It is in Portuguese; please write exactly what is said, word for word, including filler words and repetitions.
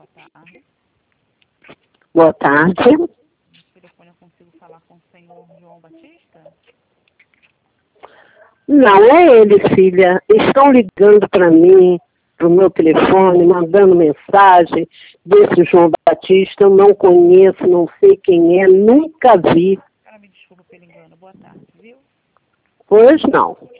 boa tarde. Boa tarde. No telefone eu consigo falar com o senhor João Batista? Não é ele, filha. Estão ligando para mim, para o meu telefone, mandando mensagem desse João Batista. Eu não conheço, não sei quem é, nunca vi. Cara, me desculpa pelo engano. Boa tarde, viu? Pois não.